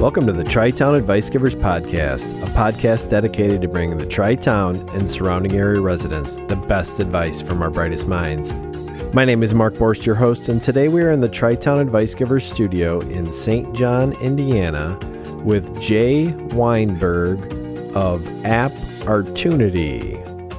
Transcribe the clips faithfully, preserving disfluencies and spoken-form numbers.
Welcome to the Tri-Town Advice Givers Podcast, a podcast dedicated to bringing the Tri-Town and surrounding area residents the best advice from our brightest minds. My name is Mark Borst, your host, and today we are in the Tri-Town Advice Givers studio in Saint John, Indiana, with Jay Weinberg of App-Artunity.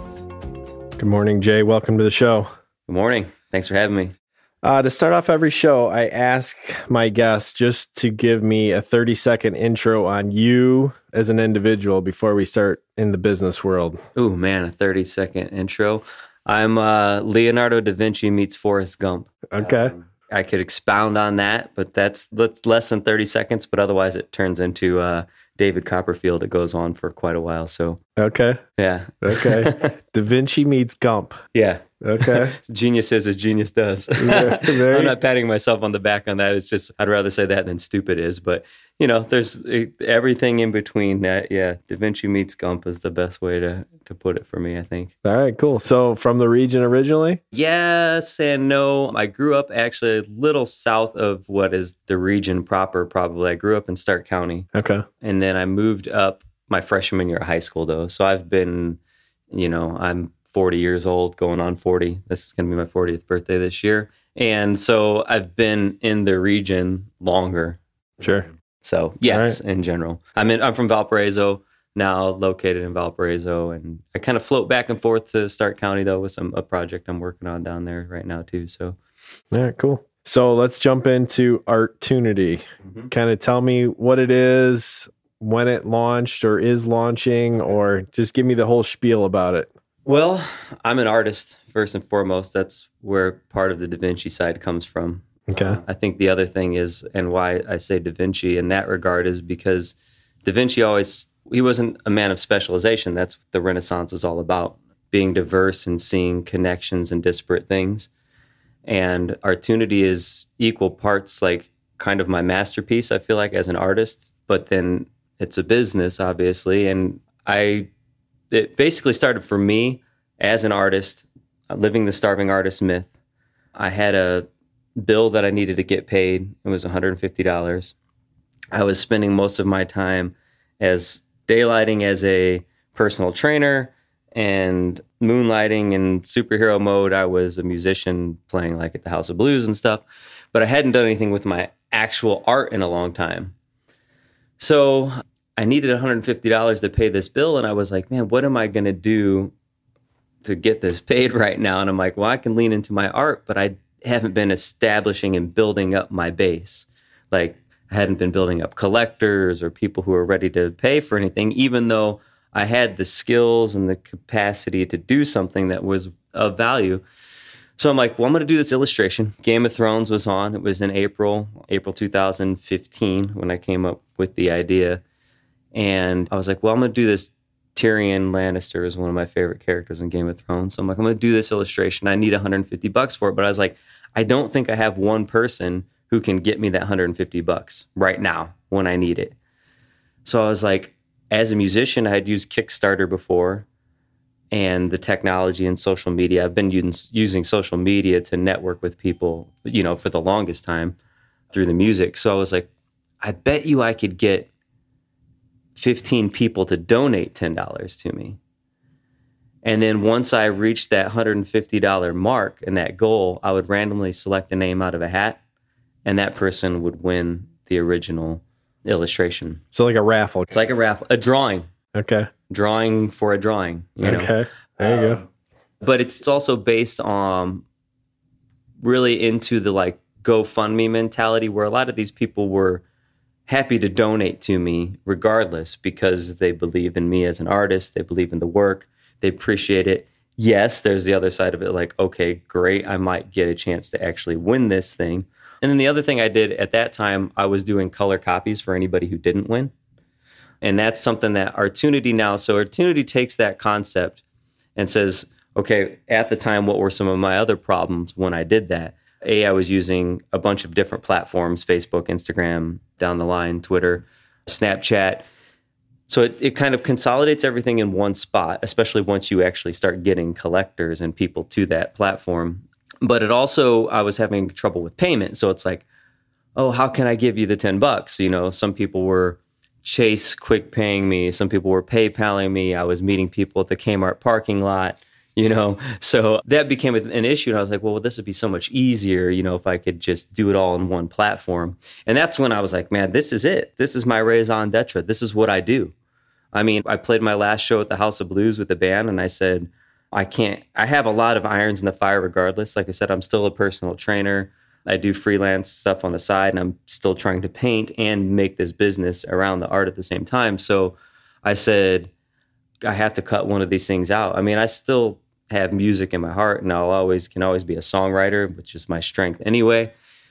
Good morning, Jay. Welcome to the show. Good morning. Thanks for having me. Uh, to start off every show, I ask my guests just to give me a thirty-second intro on you as an individual before we start in the business world. Ooh, man, a thirty-second intro. I'm uh, Leonardo da Vinci meets Forrest Gump. Okay. Um, I could expound on that, but that's, that's less than thirty seconds, but otherwise it turns into uh, David Copperfield. It goes on for quite a while, so. Okay. Yeah. Okay. Da Vinci meets Gump. Yeah. Okay. Genius is as genius does. Yeah, very... I'm not patting myself on the back on that. It's just, I'd rather say that than stupid is. But, you know, there's everything in between that. Yeah. Da Vinci meets Gump is the best way to, to put it for me, I think. All right, cool. So from the region originally? Yes and no. I grew up actually a little south of what is the region proper, probably. I grew up in Stark County. Okay. And then I moved up my freshman year of high school, though. So I've been, you know, I'm forty years old, going on forty. This is going to be my fortieth birthday this year. And so I've been in the region longer. Sure. So yes, right. In general. I'm in, I'm from Valparaiso, now located in Valparaiso. And I kind of float back and forth to Stark County, though, with some a project I'm working on down there right now, too. So, all right, cool. So let's jump into Artunity. Mm-hmm. Kind of tell me what it is, when it launched or is launching, or just give me the whole spiel about it. Well, I'm an artist, first and foremost. That's where part of the Da Vinci side comes from. Okay. Uh, I think the other thing is, and why I say Da Vinci in that regard, is because Da Vinci always, he wasn't a man of specialization. That's what the Renaissance is all about, being diverse and seeing connections and disparate things. And Artunity is equal parts like kind of my masterpiece, I feel like, as an artist, but then it's a business, obviously. And I... It basically started for me as an artist, living the starving artist myth. I had a bill that I needed to get paid. It was one hundred fifty dollars. I was spending most of my time as daylighting as a personal trainer and moonlighting in superhero mode. I was a musician playing like at the House of Blues and stuff, but I hadn't done anything with my actual art in a long time. So I needed one hundred fifty dollars to pay this bill, and I was like, man, what am I going to do to get this paid right now? And I'm like, well, I can lean into my art, but I haven't been establishing and building up my base. Like, I hadn't been building up collectors or people who are ready to pay for anything, even though I had the skills and the capacity to do something that was of value. So I'm like, well, I'm going to do this illustration. Game of Thrones was on. It was in April, April two thousand fifteen when I came up with the idea. And I was like, well, I'm going to do this. Tyrion Lannister is one of my favorite characters in Game of Thrones. So I'm like, I'm going to do this illustration. I need one hundred fifty bucks for it. But I was like, I don't think I have one person who can get me that one hundred fifty bucks right now when I need it. So I was like, as a musician, I had used Kickstarter before and the technology and social media. I've been using, using social media to network with people, you know, for the longest time through the music. So I was like, I bet you I could get fifteen people to donate ten dollars to me. And then once I reached that one hundred fifty dollars mark and that goal, I would randomly select a name out of a hat, and that person would win the original illustration. So like a raffle. It's like a raffle, a drawing. Okay. Drawing for a drawing. You know? Okay. There you um, go. But it's also based on really into the like GoFundMe mentality, where a lot of these people were happy to donate to me regardless because they believe in me as an artist. They believe in the work. They appreciate it. Yes, there's the other side of it. Like, okay, great. I might get a chance to actually win this thing. And then the other thing I did at that time, I was doing color copies for anybody who didn't win. And that's something that Artunity now, so Artunity takes that concept and says, okay, at the time, what were some of my other problems when I did that? A, I was using a bunch of different platforms, Facebook, Instagram, down the line, Twitter, Snapchat. So it, it kind of consolidates everything in one spot, especially once you actually start getting collectors and people to that platform. But it also, I was having trouble with payment. So it's like, oh, how can I give you the ten bucks? You know, some people were Chase quick paying me. Some people were PayPaling me. I was meeting people at the Kmart parking lot, you know, so that became an issue. And I was like, well, this would be so much easier, you know, if I could just do it all in one platform. And that's when I was like, man, this is it. This is my raison d'etre. This is what I do. I mean, I played my last show at the House of Blues with the band, and I said, I can't, I have a lot of irons in the fire regardless. Like I said, I'm still a personal trainer. I do freelance stuff on the side, and I'm still trying to paint and make this business around the art at the same time. So I said, I have to cut one of these things out. I mean, I still have music in my heart, and I'll always can always be a songwriter, which is my strength anyway.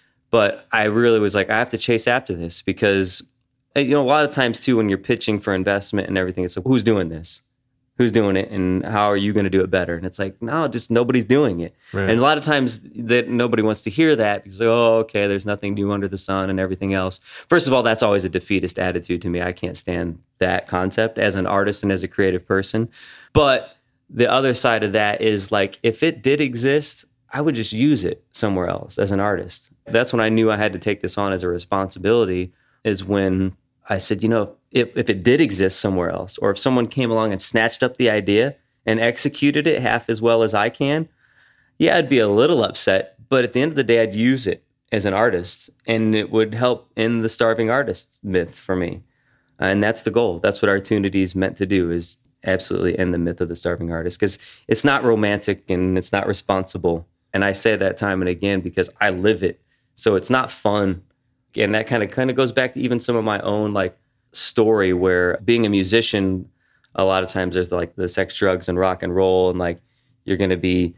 But I really was like, I have to chase after this because, you know, a lot of times too, when you're pitching for investment and everything, it's like, who's doing this? Who's doing it, and how are you going to do it better? And it's like, no, just nobody's doing it. Right. And a lot of times that nobody wants to hear that because, oh, okay, there's nothing new under the sun and everything else. First of all, that's always a defeatist attitude to me. I can't stand that concept as an artist and as a creative person. But the other side of that is like, if it did exist, I would just use it somewhere else as an artist. That's when I knew I had to take this on as a responsibility, is when I said, you know, if, if it did exist somewhere else, or if someone came along and snatched up the idea and executed it half as well as I can, yeah, I'd be a little upset. But at the end of the day, I'd use it as an artist, and it would help end the starving artist myth for me. And that's the goal. That's what Artunity is meant to do, is absolutely end the myth of the starving artist, because it's not romantic and it's not responsible. And I say that time and again because I live it. So it's not fun. And that kind of kind of goes back to even some of my own like story, where being a musician, a lot of times there's like the sex, drugs, and rock and roll, and like you're going to be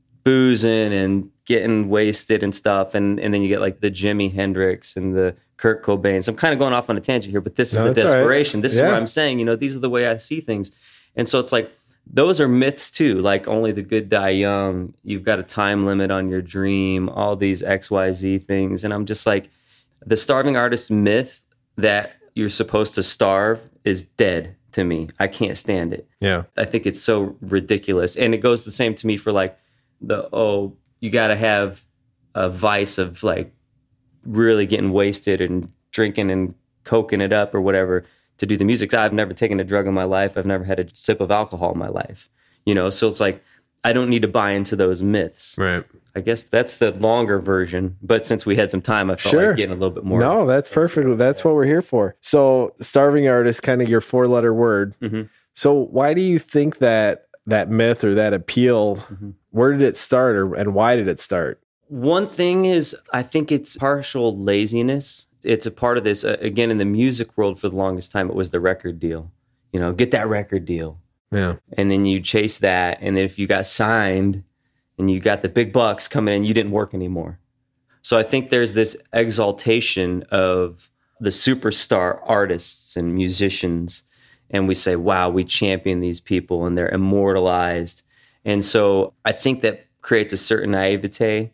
boozing and getting wasted and stuff, and and then you get like the Jimi Hendrix and the Kurt Cobain. So I'm kind of going off on a tangent here, but this no, is the desperation. Right. This yeah. is what I'm saying. You know, these are the way I see things, and so it's like those are myths too. Like only the good die young. You've got a time limit on your dream. All these X Y Z things, and I'm just like, the starving artist myth that you're supposed to starve is dead to me. I can't stand it. Yeah. I think it's so ridiculous. And it goes the same to me for like the, oh, you got to have a vice of like really getting wasted and drinking and coking it up or whatever to do the music. I've never taken a drug in my life. I've never had a sip of alcohol in my life. You know, so it's like, I don't need to buy into those myths. Right. I guess that's the longer version, but since we had some time, I felt sure. like getting a little bit more. No, that's perfect. That's what we're here for. So starving artist, kind of your four letter word. Mm-hmm. So why do you think that that myth or that appeal, mm-hmm. where did it start, or and why did it start? One thing is, I think it's partial laziness. It's a part of this, uh, again, in the music world for the longest time, it was the record deal. You know, get that record deal. Yeah. And then you chase that. And then if you got signed and you got the big bucks coming in, you didn't work anymore. So I think there's this exaltation of the superstar artists and musicians. And we say, wow, we champion these people and they're immortalized. And so I think that creates a certain naivete.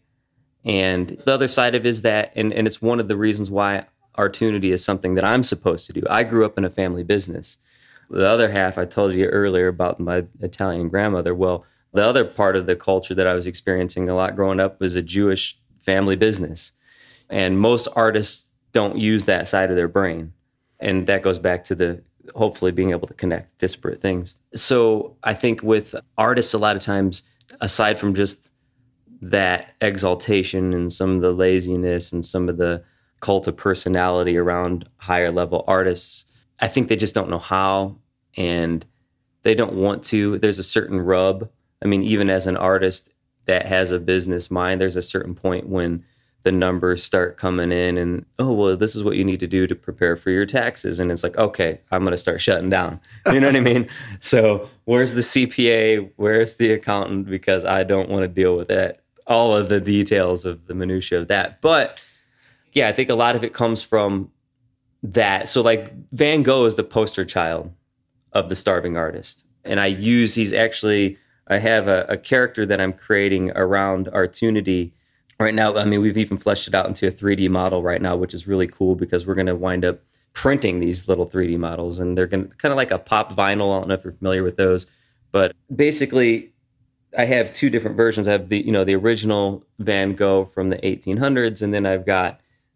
And the other side of it is that, and, and it's one of the reasons why Artunity is something that I'm supposed to do. I grew up in a family business. The other half, I told you earlier about my Italian grandmother. Well, the other part of the culture that I was experiencing a lot growing up was a Jewish family business. And most artists don't use that side of their brain. And that goes back to the hopefully being able to connect disparate things. So I think with artists, a lot of times, aside from just that exaltation and some of the laziness and some of the cult of personality around higher level artists, I think they just don't know how, and they don't want to. There's a certain rub. I mean, even as an artist that has a business mind, there's a certain point when the numbers start coming in and, oh, well, this is what you need to do to prepare for your taxes. And it's like, okay, I'm going to start shutting down. You know what I mean? So where's the C P A? Where's the accountant? Because I don't want to deal with that, all of the details of the minutia of that. But yeah, I think a lot of it comes from that. So like Van Gogh is the poster child of the starving artist. And I use, he's actually, I have a, a character that I'm creating around Artunity right now. I mean, we've even fleshed it out into a three D model right now, which is really cool because we're going to wind up printing these little three D models, and they're going to kind of like a pop vinyl. I don't know if you're familiar with those, but basically I have two different versions. I have the, you know, the original Van Gogh from the eighteen hundreds, and then I've got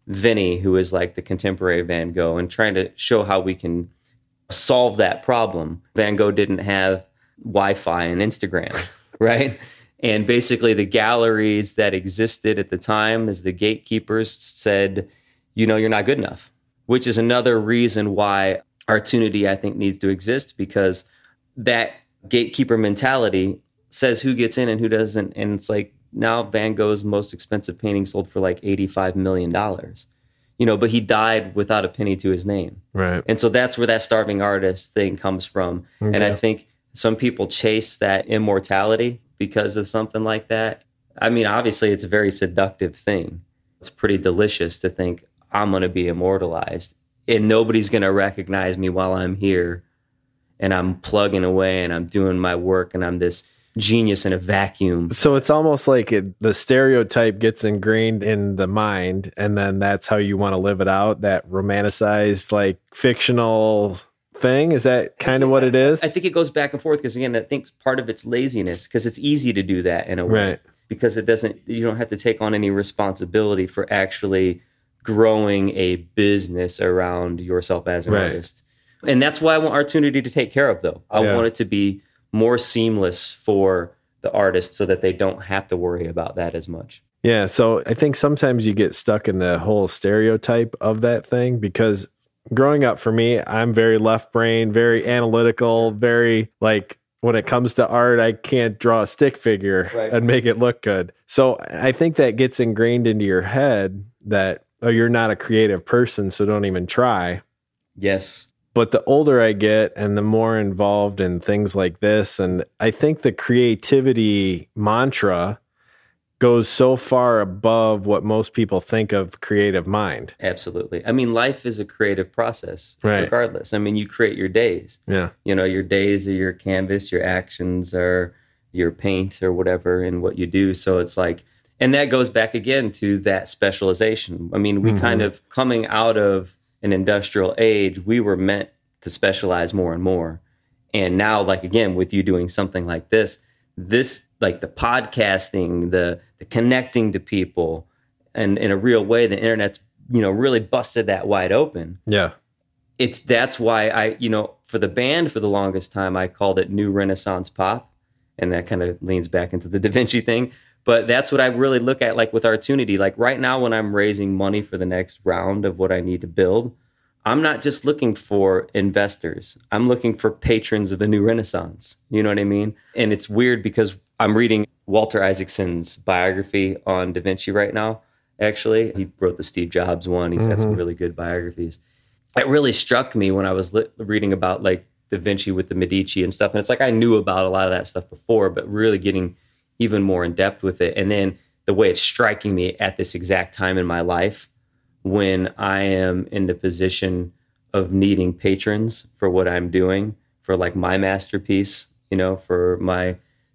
Vinny, who is like the contemporary Van Gogh, and trying to show how we can solve that problem. Van Gogh didn't have Wi-Fi and Instagram, right? And basically the galleries that existed at the time as the gatekeepers said, you know, you're not good enough, which is another reason why Artunity, I think, needs to exist, because that gatekeeper mentality says who gets in and who doesn't. And it's like, now Van Gogh's most expensive painting sold for like eighty-five million dollars, you know, but he died without a penny to his name. Right. And so that's where that starving artist thing comes from. Okay. And I think some people chase that immortality because of something like that. I mean, obviously it's a very seductive thing. It's pretty delicious to think I'm going to be immortalized and nobody's going to recognize me while I'm here and I'm plugging away and I'm doing my work and I'm this genius in a vacuum. So it's almost like it, the stereotype gets ingrained in the mind, and then that's how you want to live it out, that romanticized, like, fictional thing. Is that kind of what it is? I think it goes back and forth because, again, I think part of it's laziness, because it's easy to do that in a way. Right. Because it doesn't, you don't have to take on any responsibility for actually growing a business around yourself as an right. artist. And that's why I want Artunity to take care of, though. I yeah. want it to be more seamless for the artist so that they don't have to worry about that as much. Yeah, so I think sometimes you get stuck in the whole stereotype of that thing, because growing up for me, I'm very left brain, very analytical, very like, when it comes to art, I can't draw a stick figure right. and make it look good. So I think that gets ingrained into your head that, oh, you're not a creative person, so don't even try. Yes. But the older I get and the more involved in things like this, and I think the creativity mantra goes so far above what most people think of creative mind. Absolutely. I mean, life is a creative process, right. regardless. I mean, you create your days. Yeah. You know, your days are your canvas, your actions are your paint or whatever in what you do. So it's like, and that goes back again to that specialization. I mean, we mm-hmm. kind of coming out of an industrial age, we were meant to specialize more and more. And now, like, again, with you doing something like this, this, like the podcasting, the the connecting to people, and in a real way, the internet's, you know, really busted that wide open. Yeah. It's, that's why I, you know, for the band for the longest time, I called it New Renaissance Pop. And that kind of leans back into the Da Vinci thing. But that's what I really look at, like with Artunity. Like right now, when I'm raising money for the next round of what I need to build, I'm not just looking for investors. I'm looking for patrons of the new Renaissance. You know what I mean? And it's weird because I'm reading Walter Isaacson's biography on Da Vinci right now, actually. He wrote the Steve Jobs one. He's mm-hmm. got some really good biographies. It really struck me when I was li- reading about like Da Vinci with the Medici and stuff. And it's like I knew about a lot of that stuff before, but really getting even more in depth with it. And then the way it's striking me at this exact time in my life when I am in the position of needing patrons for what I'm doing, for like my masterpiece, you know, for my,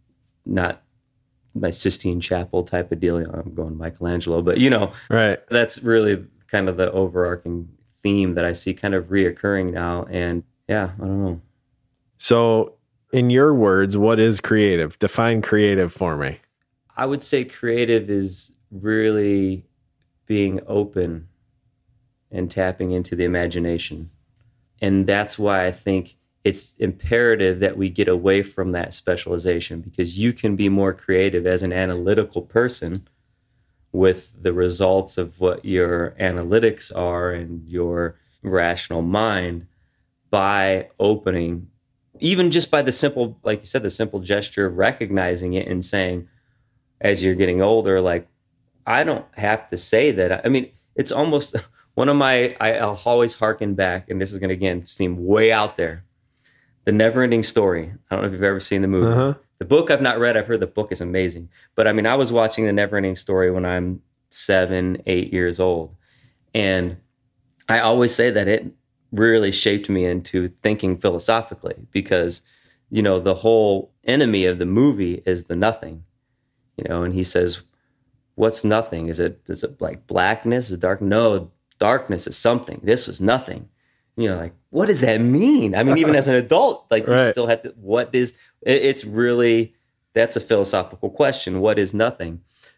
not my Sistine Chapel type of deal. You know, I'm going Michelangelo, but you know, right. That's really kind of the overarching theme that I see kind of reoccurring now. And yeah, I don't know. So in your words, what is creative? Define creative for me. I would say creative is really being open and tapping into the imagination. And that's why I think it's imperative that we get away from that specialization, because you can be more creative as an analytical person with the results of what your analytics are and your rational mind by opening, even just by the simple, like you said, the simple gesture of recognizing it and saying, as you're getting older, like, I don't have to say that. I mean, it's almost one of my, I, I'll always harken back, and this is going to, again, seem way out there. The Neverending Story. I don't know if you've ever seen the movie. Uh-huh. The book I've not read. I've heard the book is amazing. But I mean, I was watching The Neverending Story when I'm seven, eight years old. And I always say that it really shaped me into thinking philosophically, because, you know, the whole enemy of the movie is the nothing, you know, and he says, what's nothing? Is it, is it like blackness? Is it dark? No, darkness is something. This was nothing. You know, like, what does that mean? I mean, even as an adult, like right. you still have to, what is, it, it's really, that's a philosophical question. What is nothing?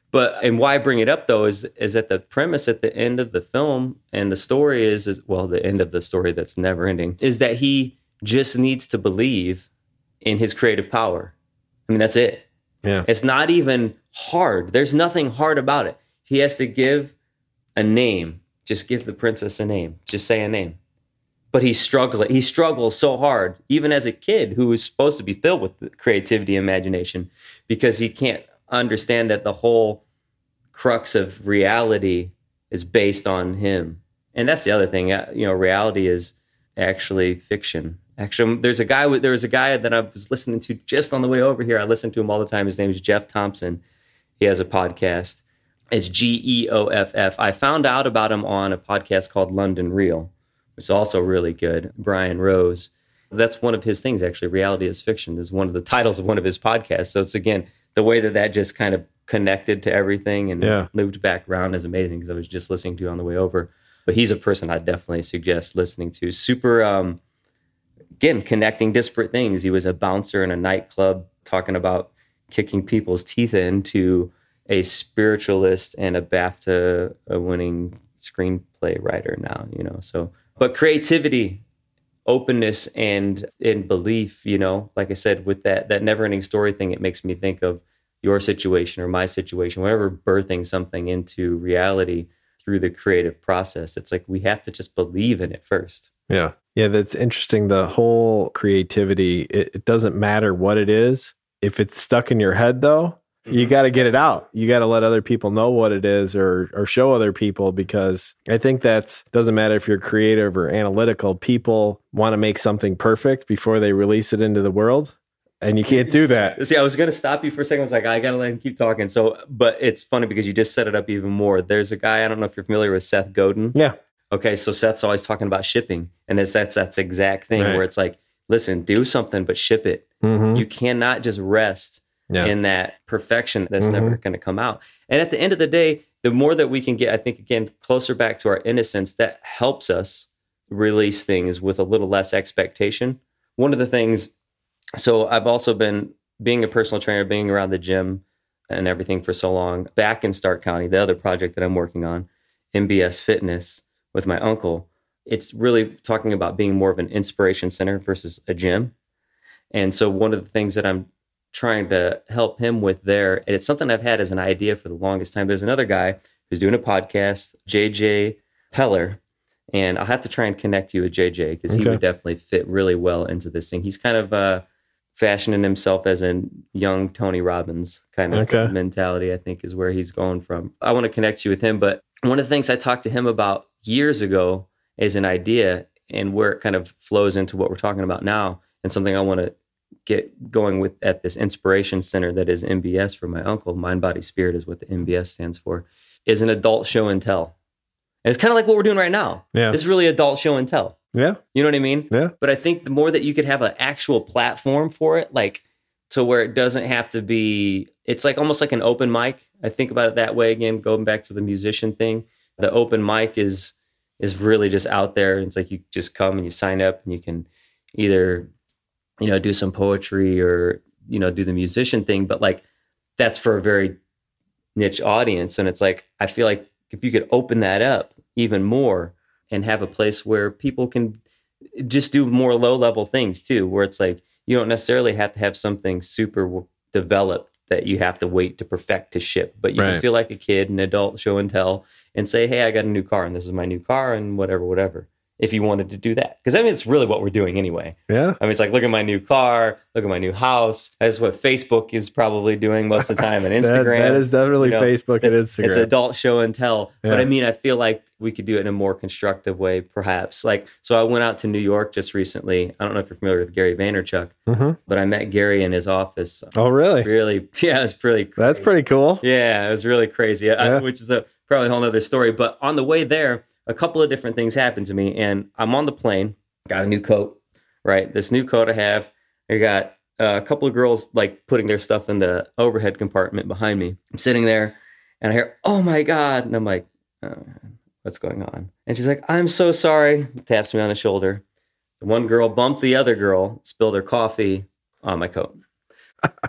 But, and why I bring it up though, is, is that the premise at the end of the film and the story is, is, well, the end of the story that's never ending, is that he just needs to believe in his creative power. I mean, that's it. Yeah. It's not even hard. There's nothing hard about it. He has to give a name. Just give the princess a name. Just say a name. But he's struggling. He struggles so hard, even as a kid who is supposed to be filled with creativity and imagination, because he can't understand that the whole crux of reality is based on him. And that's the other thing. You know, reality is actually fiction. Actually, there's a guy. There was a guy that I was listening to just on the way over here. I listen to him all the time. His name is Jeff Thompson. He has a podcast. It's G E O F F. I found out about him on a podcast called London Real, which is also really good. Brian Rose. That's one of his things, actually. Reality is fiction is one of the titles of one of his podcasts. So it's, again, the way that that just kind of connected to everything and yeah. looped back around is amazing, because I was just listening to it on the way over. But he's a person I definitely suggest listening to. Super, um, again, connecting disparate things. He was a bouncer in a nightclub talking about kicking people's teeth in, to a spiritualist and a BAFTA winning screenplay writer now, you know. So, but creativity, openness, and and belief, you know, like I said, with that that never ending story thing, it makes me think of your situation or my situation, whenever birthing something into reality through the creative process. It's like we have to just believe in it first. Yeah. Yeah, that's interesting. The whole creativity, it, it doesn't matter what it is. If it's stuck in your head, though, you got to get it out. You got to let other people know what it is, or or show other people, because I think that's doesn't matter if you're creative or analytical. People want to make something perfect before they release it into the world, and you can't do that. See, I was going to stop you for a second. I was like, I got to let him keep talking. So, but it's funny because you just set it up even more. There's a guy, I don't know if you're familiar with Seth Godin. Yeah. Okay, so Seth's always talking about shipping, and it's that's that's exact thing right. where it's like, listen, do something, but ship it. Mm-hmm. You cannot just rest yeah. in that perfection that's mm-hmm. never going to come out. And at the end of the day, the more that we can get, I think, again, closer back to our innocence, that helps us release things with a little less expectation. One of the things, so I've also been, being a personal trainer, being around the gym and everything for so long, back in Stark County, the other project that I'm working on, M B S Fitness, with my uncle, it's really talking about being more of an inspiration center versus a gym. And so one of the things that I'm trying to help him with there, and it's something I've had as an idea for the longest time. There's another guy who's doing a podcast, J J Peller, and I'll have to try and connect you with J J, because okay. he would definitely fit really well into this thing. He's kind of uh, fashioning himself as a young Tony Robbins kind of okay. mentality, I think, is where he's going from. I want to connect you with him, but one of the things I talked to him about years ago is an idea, and where it kind of flows into what we're talking about now, and something I want to get going with at this inspiration center that is M B S for my uncle. Mind, Body, Spirit is what the M B S stands for, is an adult show and tell. And it's kind of like what we're doing right now. Yeah. It's really adult show and tell. Yeah. You know what I mean? Yeah. But I think the more that you could have an actual platform for it, like to where it doesn't have to be, it's like almost like an open mic. I think about it that way. Again, going back to the musician thing, the open mic is is really just out there. It's like you just come and you sign up, and you can either, you know, do some poetry or, you know, do the musician thing. But like, that's for a very niche audience. And it's like, I feel like if you could open that up even more and have a place where people can just do more low level things too, where it's like, you don't necessarily have to have something super developed that you have to wait to perfect to ship, but you right. can feel like a kid, an adult show and tell, and say, hey, I got a new car, and this is my new car, and whatever, whatever. If you wanted to do that. Because I mean, it's really what we're doing anyway. Yeah. I mean, it's like, look at my new car, look at my new house. That's what Facebook is probably doing most of the time, and Instagram. that, that is definitely you know, Facebook and Instagram. It's adult show and tell. Yeah. But I mean, I feel like we could do it in a more constructive way, perhaps. Like, so I went out to New York just recently. I don't know if you're familiar with Gary Vaynerchuk, mm-hmm. but I met Gary in his office. Oh, really? Really? Yeah, it's pretty crazy. That's pretty cool. Yeah, it was really crazy, yeah. I, which is a probably a whole nother story. But on the way there, a couple of different things happened to me, and I'm on the plane, got a new coat, right? This new coat I have, I got uh, a couple of girls like putting their stuff in the overhead compartment behind me. I'm sitting there and I hear, oh my God. And I'm like, oh, what's going on? And she's like, I'm so sorry. Taps me on the shoulder. The one girl bumped the other girl, spilled her coffee on my coat.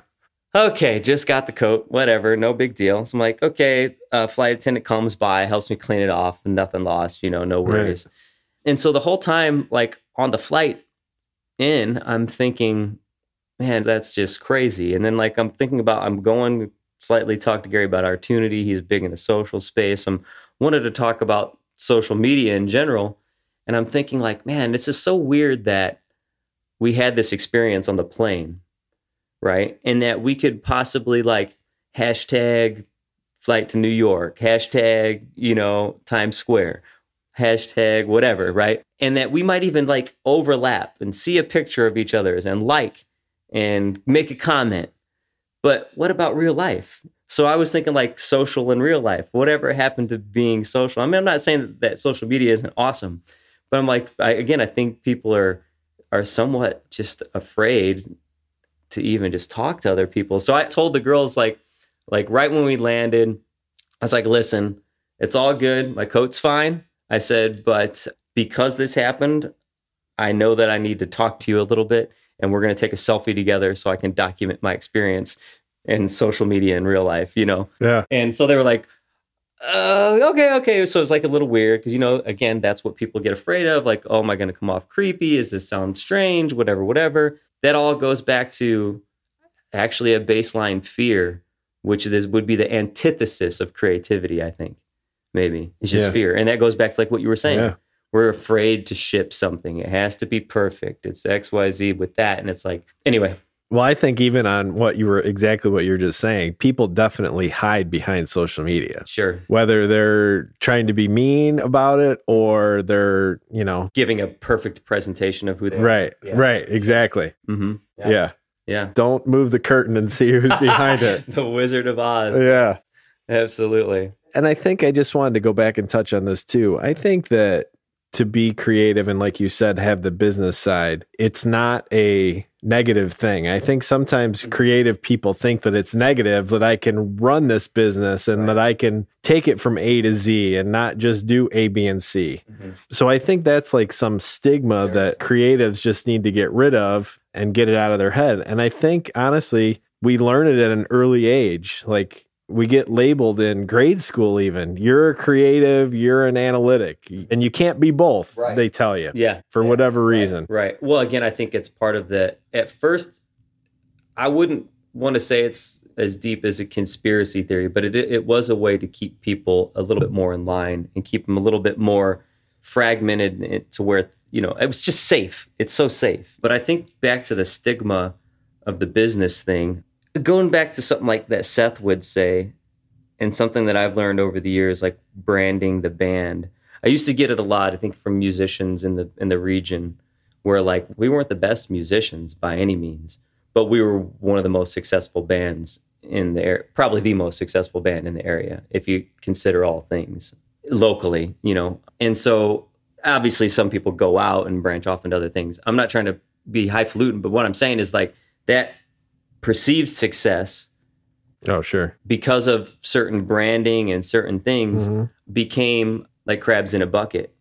okay, just got the coat, whatever, no big deal. So I'm like, okay, uh, flight attendant comes by, helps me clean it off, nothing lost, you know, no worries. Right. And so the whole time, like on the flight in, I'm thinking, man, that's just crazy. And then like I'm thinking about, I'm going slightly talk to Gary about Artunity. He's big in the social space. I'm wanted to talk about social media in general. And I'm thinking like, man, this is so weird that we had this experience on the plane, right? And that we could possibly like hashtag flight to New York, hashtag, you know, Times Square, hashtag whatever, right? And that we might even like overlap and see a picture of each other's and like and make a comment. But what about real life? So I was thinking like social in real life, whatever happened to being social. I mean, I'm not saying that, that social media isn't awesome, but I'm like, I, again, I think people are are somewhat just afraid to even just talk to other people. So I told the girls like, like right when we landed, I was like, listen, it's all good. My coat's fine. I said, but because this happened, I know that I need to talk to you a little bit, and we're going to take a selfie together so I can document my experience in social media in real life, you know? Yeah. And so they were like, uh, okay, okay. So it's like a little weird because, you know, again, that's what people get afraid of. Like, oh, am I going to come off creepy? Does this sound strange? Whatever, whatever. That all goes back to actually a baseline fear, which is, would be the antithesis of creativity, I think. Maybe it's just yeah. fear. And that goes back to like what you were saying. Yeah. We're afraid to ship something. It has to be perfect. It's X, Y, Z with that. And it's like, anyway. Well, I think even on what you were exactly what you were just saying, people definitely hide behind social media. Sure. Whether they're trying to be mean about it or they're, you know, giving a perfect presentation of who they right, are. Right. Yeah. Right. Exactly. Mm-hmm. Yeah. yeah. Yeah. Don't move the curtain and see who's behind it. The Wizard of Oz. Yeah. Absolutely. And I think I just wanted to go back and touch on this too. I think that to be creative and, like you said, have the business side, it's not a negative thing. I think sometimes creative people think that it's negative, that I can run this business and right. that I can take it from A to Z and not just do A, B, and C. Mm-hmm. So I think that's like some stigma There's... that creatives just need to get rid of and get it out of their head. And I think, honestly, we learn it at an early age. Like, we get labeled in grade school even. You're a creative, you're an analytic, and you can't be both, right. they tell you. Yeah. For yeah, whatever right, reason. Right. Well, again, I think it's part of the, at first, I wouldn't want to say it's as deep as a conspiracy theory, but it it was a way to keep people a little bit more in line and keep them a little bit more fragmented to where, you know, it was just safe. It's so safe. But I think back to the stigma of the business thing, going back to something like that Seth would say, and something that I've learned over the years, like branding the band. I used to get it a lot, I think, from musicians in the in the region, where like we weren't the best musicians by any means, but we were one of the most successful bands in the area, probably the most successful band in the area, if you consider all things locally, you know. And so obviously some people go out and branch off into other things. I'm not trying to be highfalutin, but what I'm saying is like that perceived success, oh sure, because of certain branding and certain things, mm-hmm. became like crabs in a bucket.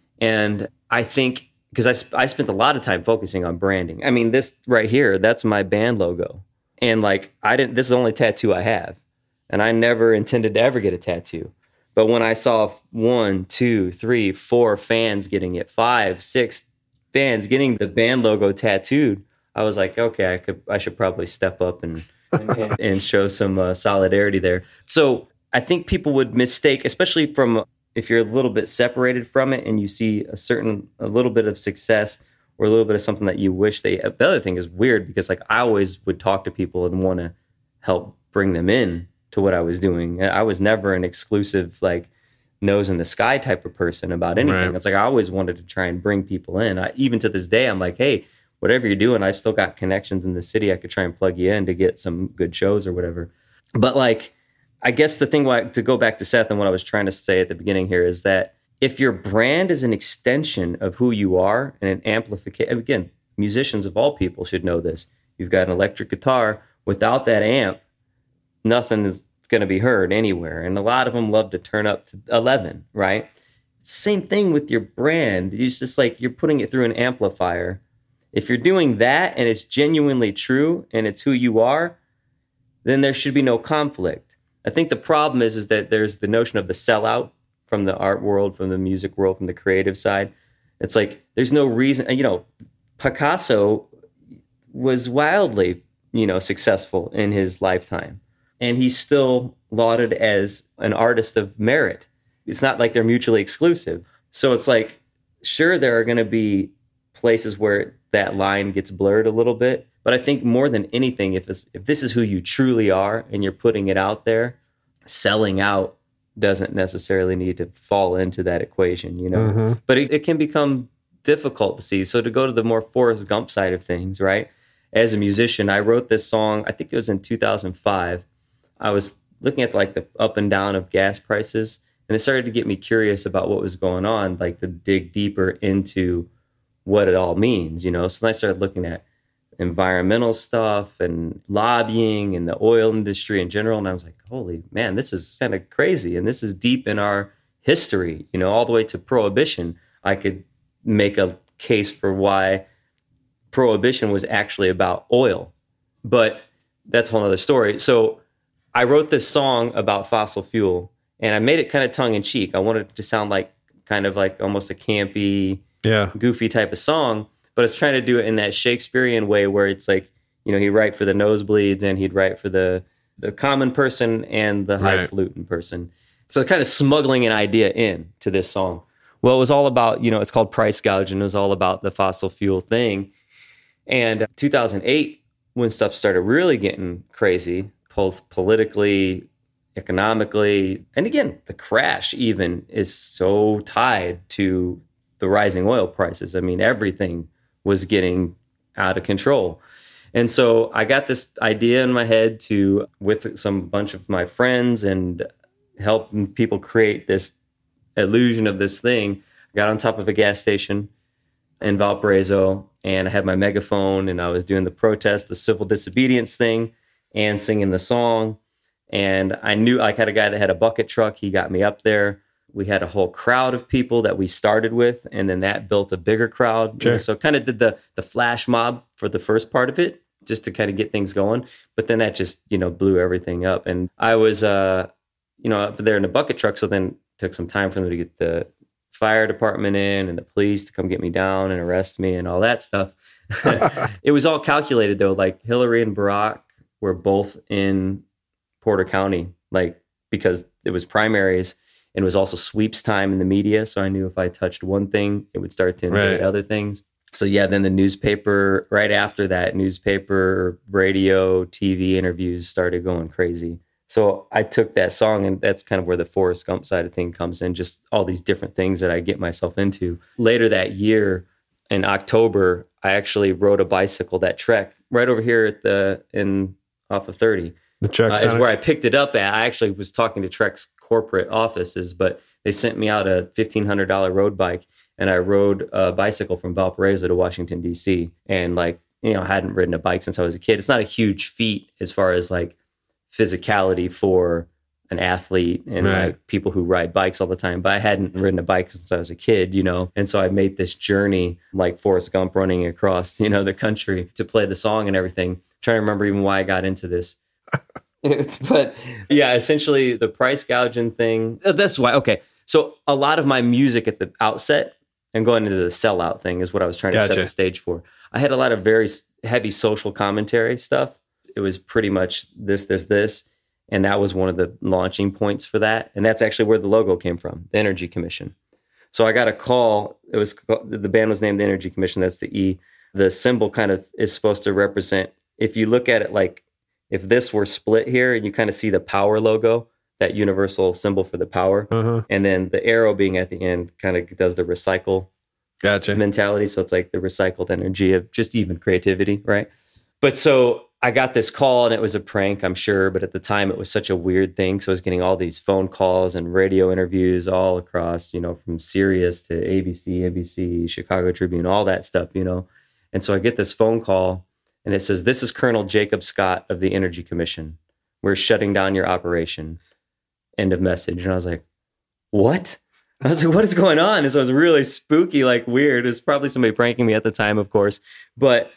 And I think because I, sp- I spent a lot of time focusing on branding. I mean, this right here, that's my band logo, and like I didn't, this is the only tattoo I have, and I never intended to ever get a tattoo. But when I saw one, two, three, four fans getting it, five, six fans getting the band logo tattooed, I was like, okay, I could, I should probably step up and and, and show some uh, solidarity there. So I think people would mistake, especially from if you're a little bit separated from it and you see a certain, a little bit of success or a little bit of something that you wish they. The other thing is weird because like I always would talk to people and want to help bring them in to what I was doing. I was never an exclusive like nose in the sky type of person about anything. Right. It's like I always wanted to try and bring people in. I, even to this day, I'm like, hey, whatever you're doing, I've still got connections in the city. I could try and plug you in to get some good shows or whatever. But like, I guess the thing why, to go back to Seth and what I was trying to say at the beginning here is that if your brand is an extension of who you are and an amplification, again, musicians of all people should know this. You've got an electric guitar. Without that amp, nothing is going to be heard anywhere. And a lot of them love to turn up to eleven, right? Same thing with your brand. It's just like you're putting it through an amplifier. If you're doing that and it's genuinely true and it's who you are, then there should be no conflict. I think the problem is, is that there's the notion of the sellout from the art world, from the music world, from the creative side. It's like, there's no reason, you know, Picasso was wildly, you know, successful in his lifetime. And he's still lauded as an artist of merit. It's not like they're mutually exclusive. So it's like, sure, there are going to be places where that line gets blurred a little bit. But I think more than anything, if it's, if this is who you truly are and you're putting it out there, selling out doesn't necessarily need to fall into that equation, you know. Mm-hmm. But it, it can become difficult to see. So to go to the more Forrest Gump side of things, right? As a musician, I wrote this song, I think it was in two thousand five. I was looking at like the up and down of gas prices, and it started to get me curious about what was going on, like to dig deeper into what it all means, you know? So then I started looking at environmental stuff and lobbying and the oil industry in general. And I was like, holy man, this is kind of crazy. And this is deep in our history, you know, all the way to prohibition. I could make a case for why prohibition was actually about oil, but that's a whole other story. So I wrote this song about fossil fuel, and I made it kind of tongue in cheek. I wanted it to sound like kind of like almost a campy, yeah, goofy type of song, but I was trying to do it in that Shakespearean way where it's like, you know, he'd write for the nosebleeds and he'd write for the, the common person and the Right. highfalutin person. So kind of smuggling an idea in to this song. Well, it was all about, you know, it's called Price Gouging. It was all about the fossil fuel thing. And two thousand eight, when stuff started really getting crazy, both politically, economically, and again, the crash even is so tied to the rising oil prices. I mean, everything was getting out of control. And so I got this idea in my head to, with some bunch of my friends and helping people create this illusion of this thing, I got on top of a gas station in Valparaiso, and I had my megaphone, and I was doing the protest, the civil disobedience thing, and singing the song. And I knew I had a guy that had a bucket truck. He got me up there. We had a whole crowd of people that we started with, and then that built a bigger crowd. Sure. So kind of did the the flash mob for the first part of it, just to kind of get things going. But then that just, you know, blew everything up. And I was, uh, you know, up there in the bucket truck. So then it took some time for them to get the fire department in and the police to come get me down and arrest me and all that stuff. It was all calculated though. Like Hillary and Barack were both in Porter County, like because it was primaries and it was also sweeps time in the media. So I knew if I touched one thing, it would start to invade Right. other things. So yeah, then the newspaper, right after that, newspaper, radio, T V interviews started going crazy. So I took that song, and that's kind of where the Forrest Gump side of thing comes in, just all these different things that I get myself into. Later that year, in October, I actually rode a bicycle, that Trek, right over here at the in off of thirty. The Trek uh, is where I picked it up at. I actually was talking to Trek's corporate offices, but they sent me out a fifteen hundred dollars road bike, and I rode a bicycle from Valparaiso to Washington, D C. And like, you know, I hadn't ridden a bike since I was a kid. It's not a huge feat as far as like physicality for an athlete and Right. like people who ride bikes all the time, but I hadn't ridden a bike since I was a kid, you know? And so I made this journey like Forrest Gump running across, you know, the country to play the song and everything. I'm trying to remember even why I got into this. But yeah, essentially the price gouging thing, that's why. Okay. So a lot of my music at the outset and going into the sellout thing is what I was trying to Gotcha. set the stage for. I had a lot of very heavy social commentary stuff. It was pretty much this, this, this. And that was one of the launching points for that. And that's actually where the logo came from, the Energy Commission. So I got a call. It was, the band was named the Energy Commission. That's the E. The symbol kind of is supposed to represent, if you look at it like, if this were split here and you kind of see the power logo, that universal symbol for the power. Uh-huh. And then the arrow being at the end kind of does the recycle Gotcha. mentality. So it's like the recycled energy of just even creativity, right? But so I got this call and it was a prank, I'm sure. But at the time it was such a weird thing. So I was getting all these phone calls and radio interviews all across, you know, from Sirius to A B C, N B C, Chicago Tribune, all that stuff, you know. And so I get this phone call and it says, "This is Colonel Jacob Scott of the Energy Commission. We're shutting down your operation." End of message. And I was like, what? I was like, what is going on? And so it was really spooky, like weird. It was probably somebody pranking me at the time, of course. But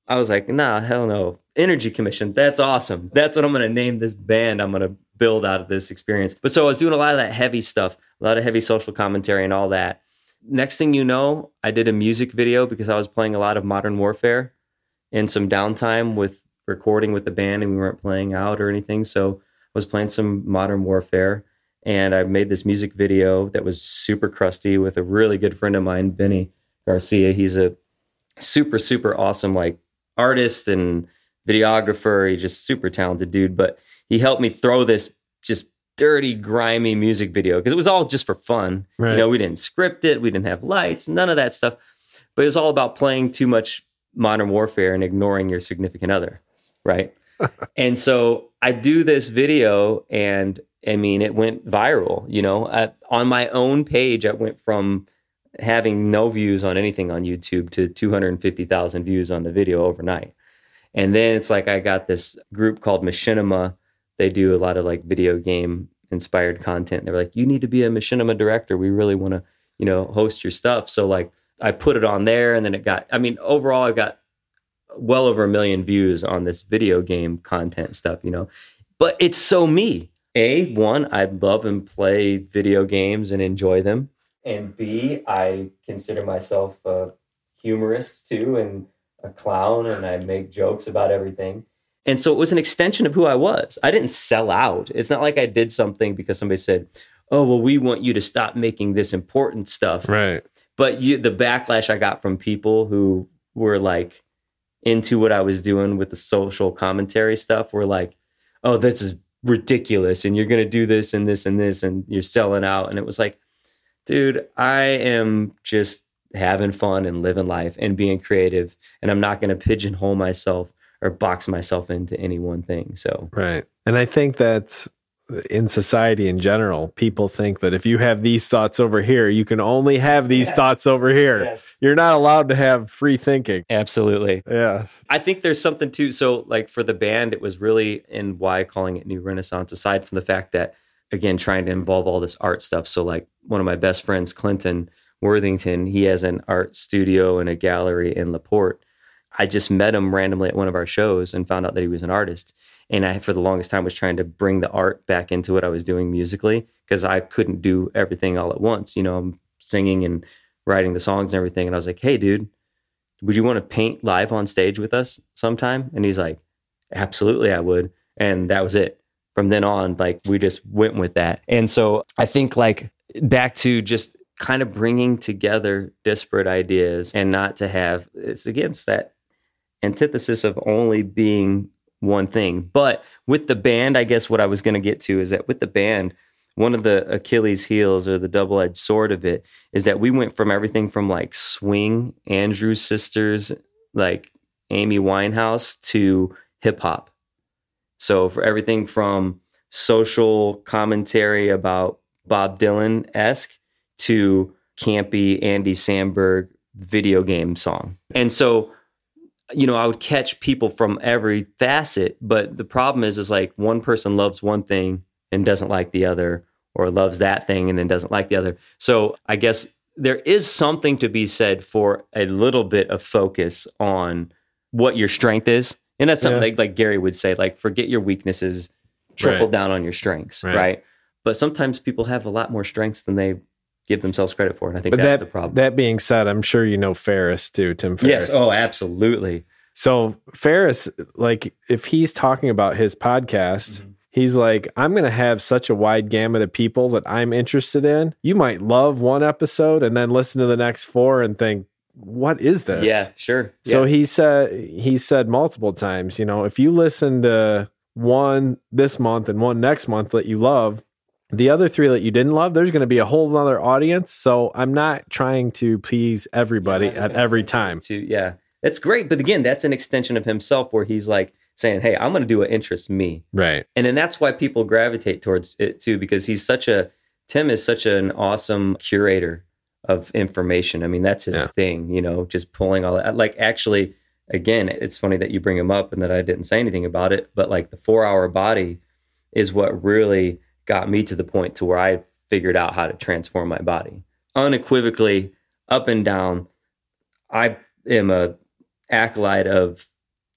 I was like, nah, hell no. Energy Commission. That's awesome. That's what I'm going to name this band I'm going to build out of this experience. But so I was doing a lot of that heavy stuff, a lot of heavy social commentary and all that. Next thing you know, I did a music video because I was playing a lot of Modern Warfare and some downtime with recording with the band, and we weren't playing out or anything. So I was playing some Modern Warfare, and I made this music video that was super crusty with a really good friend of mine, Benny Garcia. He's a super, super awesome like artist and videographer. He's just super talented dude, but he helped me throw this just dirty, grimy music video because it was all just for fun. Right. You know, we didn't script it. We didn't have lights, none of that stuff. But it was all about playing too much Modern Warfare and ignoring your significant other, right? And so I do this video, and I mean, it went viral. You know, I, on my own page, I went from having no views on anything on YouTube to two hundred fifty thousand views on the video overnight. And then it's like I got this group called Machinima. They do a lot of like video game inspired content. They're like, you need to be a Machinima director. We really want to, you know, host your stuff. So like I put it on there, and then it got, I mean, overall I got well over a million views on this video game content stuff, you know, but it's so me. A, one, I love and play video games and enjoy them. And B, I consider myself a humorist too, and a clown, and I make jokes about everything. And so it was an extension of who I was. I didn't sell out. It's not like I did something because somebody said, oh, well, we want you to stop making this important stuff. Right. But you, the backlash I got from people who were like into what I was doing with the social commentary stuff were like, oh, this is ridiculous. And you're going to do this and this and this, and you're selling out. And it was like, dude, I am just having fun and living life and being creative. And I'm not going to pigeonhole myself or box myself into any one thing. So, right. And I think that's in society in general, people think that if you have these thoughts over here, you can only have these yes. thoughts over here. Yes. You're not allowed to have free thinking. Absolutely. Yeah. I think there's something too. So like for the band, it was really, and why calling it New Renaissance, aside from the fact that, again, trying to involve all this art stuff. So like one of my best friends, Clinton Worthington, he has an art studio and a gallery in LaPorte. I just met him randomly at one of our shows and found out that he was an artist. And I, for the longest time, was trying to bring the art back into what I was doing musically, because I couldn't do everything all at once. You know, I'm singing and writing the songs and everything. And I was like, hey, dude, would you want to paint live on stage with us sometime? And he's like, absolutely, I would. And that was it. From then on, like, we just went with that. And so I think like back to just kind of bringing together disparate ideas, and not to have, it's against that antithesis of only being one thing. But with the band, I guess what I was going to get to is that with the band, one of the Achilles heels or the double-edged sword of it is that we went from everything from like swing, Andrews Sisters, like Amy Winehouse, to hip hop. So for everything from social commentary about Bob Dylan-esque to campy Andy Samberg video game song. And so, you know, I would catch people from every facet, but the problem is, is like one person loves one thing and doesn't like the other, or loves that thing and then doesn't like the other. So I guess there is something to be said for a little bit of focus on what your strength is. And that's something yeah. like, like Gary would say, like, forget your weaknesses, triple right. down on your strengths, right. right? But sometimes people have a lot more strengths than they give themselves credit for. And I think but that's that, the problem. That being said, I'm sure you know Ferris too, Tim Ferriss. Yes. Oh, absolutely. So Ferris, like, if he's talking about his podcast, mm-hmm. he's like, I'm going to have such a wide gamut of people that I'm interested in. You might love one episode and then listen to the next four and think, what is this? Yeah, sure. So yeah. he said, he said multiple times, you know, if you listen to one this month and one next month that you love, the other three that you didn't love, there's going to be a whole other audience. So I'm not trying to please everybody yeah, at every time. To, yeah, it's great. But again, that's an extension of himself where he's like saying, hey, I'm going to do what interests me. Right. And then that's why people gravitate towards it too, because he's such a, Tim is such an awesome curator of information. I mean, that's his yeah. thing, you know, just pulling all that. Like, actually, again, it's funny that you bring him up and that I didn't say anything about it, but like the four hour body is what really got me to the point to where I figured out how to transform my body unequivocally, up and down. I am a acolyte of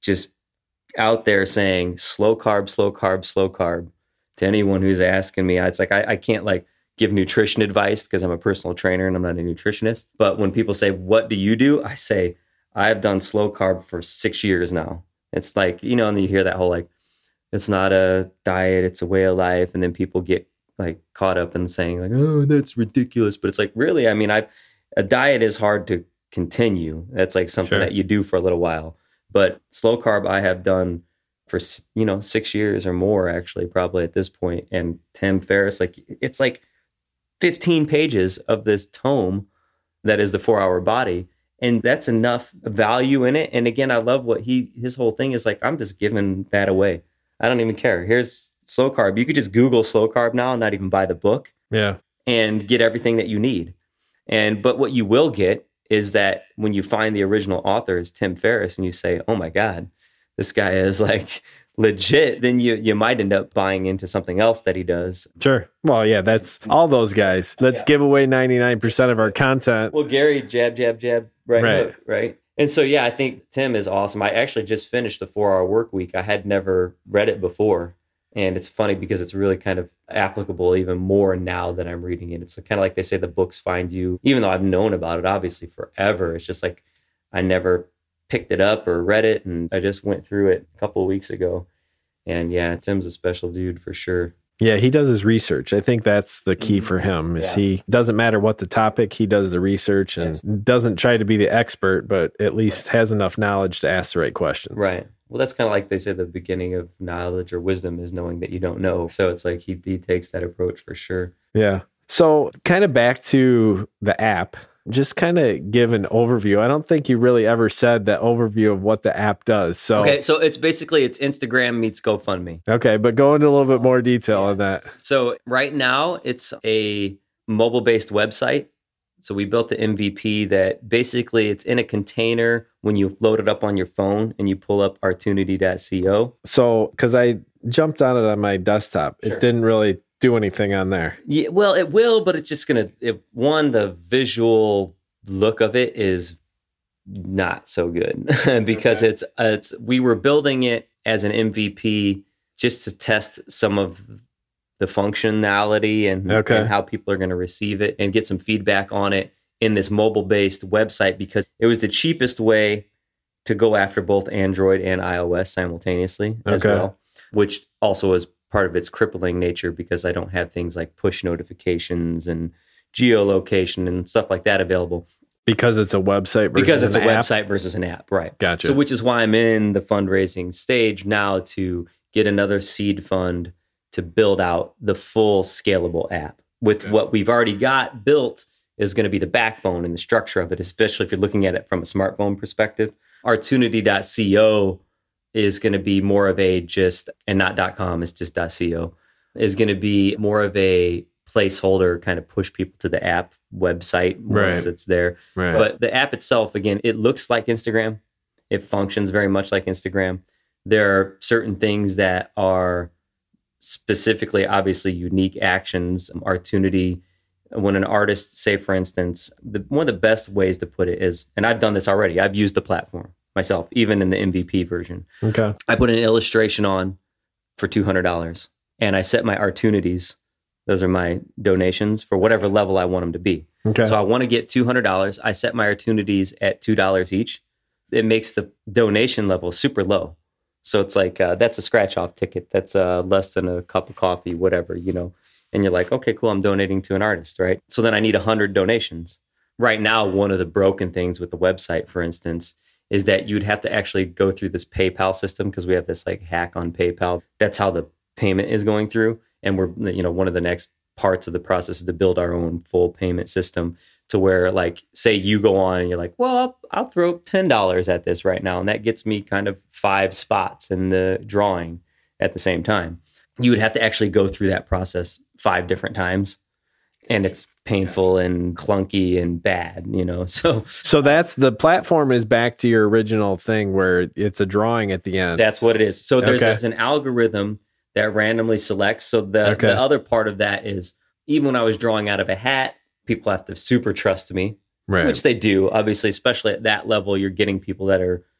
just out there saying slow carb, slow carb, slow carb to anyone who's asking me. It's like, I, I can't like give nutrition advice because I'm a personal trainer and I'm not a nutritionist. But when people say, what do you do? I say, I've done slow carb for six years now. It's like, you know, and you hear that whole like, it's not a diet, it's a way of life. And then people get like caught up in saying like, oh, that's ridiculous. But it's like, really, I mean, I a diet is hard to continue. That's like something sure. that you do for a little while. But slow carb I have done for, you know, six years or more, actually, probably at this point. And Tim Ferriss, like, it's like fifteen pages of this tome that is the four hour body. And that's enough value in it. And again, I love what he, his whole thing is like, I'm just giving that away. I don't even care. Here's slow carb. You could just Google slow carb now and not even buy the book. Yeah. And get everything that you need. And, but what you will get is that when you find the original author is Tim Ferriss and you say, oh my God, this guy is like legit, then you, you might end up buying into something else that he does. Sure. Well, yeah, that's all those guys. Let's yeah. give away ninety-nine percent of our content. Well, Gary, jab, jab, jab, right, right. hook, right? And so, yeah, I think Tim is awesome. I actually just finished the four hour work week. I had never read it before. And it's funny because it's really kind of applicable even more now that I'm reading it. It's kind of like they say the books find you, even though I've known about it, obviously, forever. It's just like I never picked it up or read it. And I just went through it a couple of weeks ago. And yeah, Tim's a special dude for sure. Yeah, he does his research. I think that's the key for him is yeah. he doesn't matter what the topic, he does the research and yes. doesn't try to be the expert, but at least right. has enough knowledge to ask the right questions. Right. Well, that's kind of like they say the beginning of knowledge or wisdom is knowing that you don't know. So it's like he, he takes that approach for sure. Yeah. So kind of back to the app, just kind of give an overview. I don't think you really ever said the overview of what the app does. So okay, so it's basically it's Instagram meets GoFundMe. Okay, but go into a little bit more detail on that. So right now it's a mobile-based website. So we built the M V P that basically it's in a container when you load it up on your phone and you pull up artunity dot co. So because I jumped on it on my desktop, sure. it didn't really do anything on there. Yeah, well, it will, but it's just going to, one, the visual look of it is not so good because okay. it's, it's, we were building it as an M V P just to test some of the functionality and, okay. and how people are going to receive it and get some feedback on it in this mobile-based website because it was the cheapest way to go after both Android and iOS simultaneously as okay. well, which also is part of its crippling nature because I don't have things like push notifications and geolocation and stuff like that available. Because it's a website versus Because it's an a app? website versus an app, right. Gotcha. So which is why I'm in the fundraising stage now to get another seed fund to build out the full scalable app. With okay. what we've already got built is going to be the backbone and the structure of it, especially if you're looking at it from a smartphone perspective. artunity dot co is going to be more of a just, and not .com, it's just .co, is going to be more of a placeholder, kind of push people to the app website once right. it's there. Right. But the app itself, again, it looks like Instagram. It functions very much like Instagram. There are certain things that are specifically, obviously, unique actions. Artunity, when an artist, say, for instance, the, one of the best ways to put it is, and I've done this already, I've used the platform myself, even in the M V P version. Okay. I put an illustration on for two hundred dollars and I set my Artunities. Those are my donations for whatever level I want them to be. Okay. So I want to get two hundred dollars. I set my Artunities at two dollars each. It makes the donation level super low. So it's like, uh, that's a scratch off ticket. That's uh, less than a cup of coffee, whatever, you know. And you're like, okay, cool, I'm donating to an artist, right? So then I need one hundred donations. Right now, one of the broken things with the website, for instance, is that you'd have to actually go through this PayPal system because we have this like hack on PayPal. That's how the payment is going through. And we're, you know, one of the next parts of the process is to build our own full payment system to where, like, say you go on and you're like, well, I'll, I'll throw ten dollars at this right now. And that gets me kind of five spots in the drawing at the same time. You would have to actually go through that process five different times. And it's painful and clunky and bad, you know. So so that's the platform is back to your original thing where it's a drawing at the end. That's what it is. So there's, okay. there's an algorithm that randomly selects. So the, okay. the other part of that is even when I was drawing out of a hat, people have to super trust me, right. which they do. Obviously, especially at that level, you're getting people that are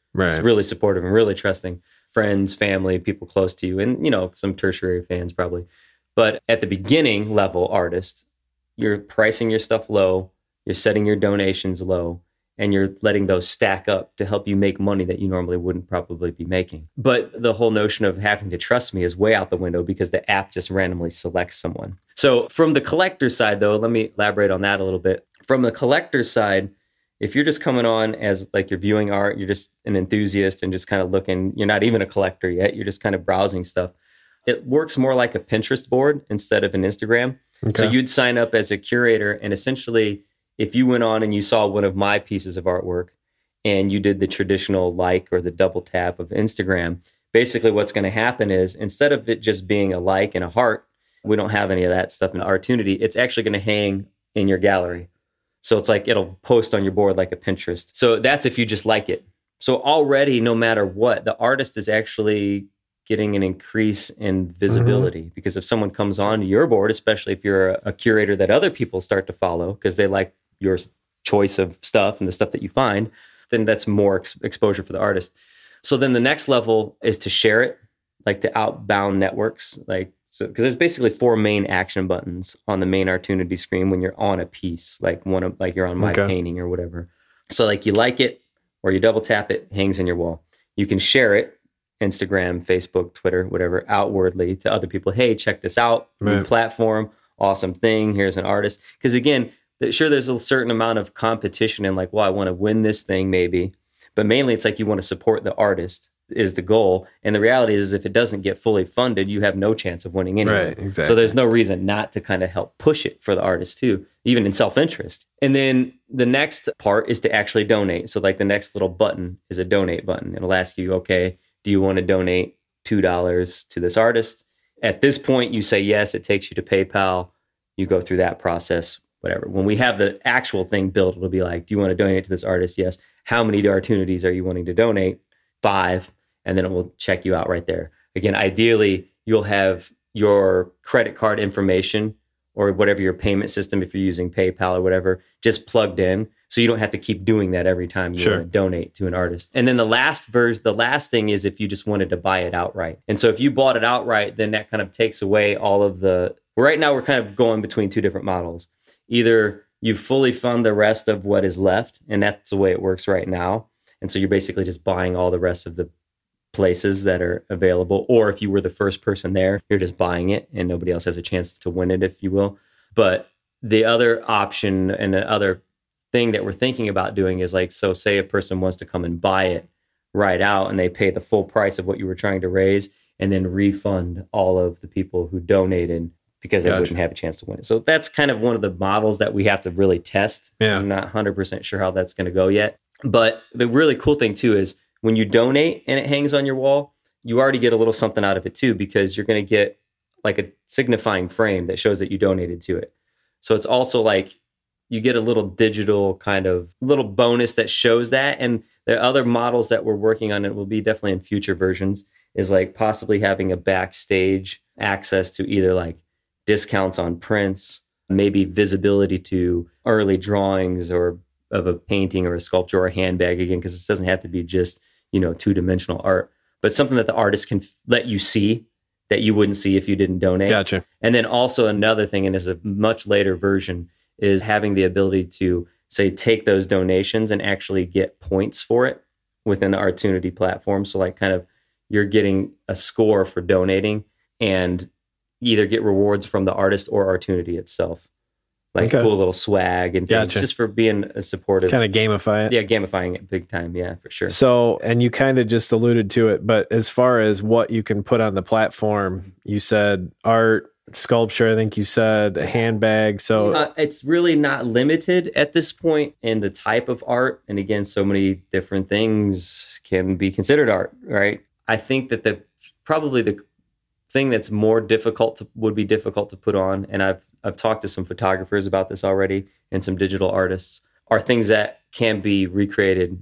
Right. It's really supportive and really trusting. Friends, family, people close to you, and, you know, some tertiary fans probably. But at the beginning level artist, you're pricing your stuff low, you're setting your donations low, and you're letting those stack up to help you make money that you normally wouldn't probably be making. But the whole notion of having to trust me is way out the window because the app just randomly selects someone. So from the collector side, though, let me elaborate on that a little bit. From the collector side, if you're just coming on as like you're viewing art, you're just an enthusiast and just kind of looking, you're not even a collector yet, you're just kind of browsing stuff. It works more like a Pinterest board instead of an Instagram. Okay. So you'd sign up as a curator, and essentially, if you went on and you saw one of my pieces of artwork and you did the traditional like or the double tap of Instagram, basically what's going to happen is instead of it just being a like and a heart, we don't have any of that stuff in Artunity. It's actually going to hang in your gallery. So it's like it'll post on your board like a Pinterest. So that's if you just like it. So already, no matter what, the artist is actually getting an increase in visibility. Mm-hmm. Because if someone comes on to your board, especially if you're a, a curator that other people start to follow because they like your choice of stuff and the stuff that you find, then that's more ex- exposure for the artist. So then the next level is to share it, like to outbound networks, like so because there's basically four main action buttons on the main Artunity screen when you're on a piece, like one of like you're on my okay. painting or whatever. So like you like it or you double tap it, hangs in your wall. You can share it, Instagram, Facebook, Twitter, whatever, outwardly to other people. Hey, check this out, right. New platform, awesome thing. Here's an artist. Because again, sure, there's a certain amount of competition and like, well, I want to win this thing maybe, but mainly it's like you want to support the artist is the goal. And the reality is, is if it doesn't get fully funded, you have no chance of winning anyway. Right, exactly. So there's no reason not to kind of help push it for the artist too, even in self-interest. And then the next part is to actually donate. So like the next little button is a donate button. It'll ask you, okay, do you want to donate two dollars to this artist? At this point, you say yes. It takes you to PayPal. You go through that process, whatever. When we have the actual thing built, it'll be like, do you want to donate to this artist? Yes. How many Artunities are you wanting to donate? Five. And then it will check you out right there. Again, ideally, you'll have your credit card information or whatever your payment system, if you're using PayPal or whatever, just plugged in. So you don't have to keep doing that every time you sure. want to donate to an artist. And then the last verse, the last thing is if you just wanted to buy it outright. And so if you bought it outright, then that kind of takes away all of the, right now we're kind of going between two different models. Either you fully fund the rest of what is left, and that's the way it works right now. And so you're basically just buying all the rest of the places that are available. Or if you were the first person there, you're just buying it and nobody else has a chance to win it, if you will. But the other option and the other thing that we're thinking about doing is like, so say a person wants to come and buy it right out and they pay the full price of what you were trying to raise and then refund all of the people who donated because they gotcha. wouldn't have a chance to win it. So that's kind of one of the models that we have to really test. Yeah. I'm not one hundred percent sure how that's going to go yet. But the really cool thing too is when you donate and it hangs on your wall, you already get a little something out of it too, because you're going to get like a signifying frame that shows that you donated to it. So it's also like you get a little digital kind of little bonus that shows that. And the other models that we're working on, it will be definitely in future versions, is like possibly having a backstage access to either like discounts on prints, maybe visibility to early drawings or of a painting or a sculpture or a handbag, again, because this doesn't have to be just, you know, two-dimensional art, but something that the artist can f- let you see that you wouldn't see if you didn't donate. Gotcha. And then also another thing, and is a much later version, is having the ability to, say, take those donations and actually get points for it within the Artunity platform. So like kind of you're getting a score for donating and either get rewards from the artist or Artunity itself. Like okay. cool little swag and things, gotcha. Just for being a supportive. Kind of gamify it. Yeah, gamifying it big time. Yeah, for sure. So, and you kind of just alluded to it, but as far as what you can put on the platform, you said art, sculpture, I think you said a handbag. So uh, it's really not limited at this point in the type of art. And again, so many different things can be considered art, right? I think that the probably the thing that's more difficult to, would be difficult to put on, and I've I've talked to some photographers about this already and some digital artists, are things that can be recreated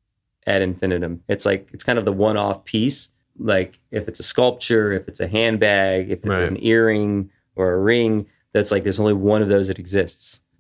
ad infinitum. It's like it's kind of the one-off piece. Like if it's a sculpture, if it's a handbag, if it's right. an earring or a ring, that's like there's only one of those that exists.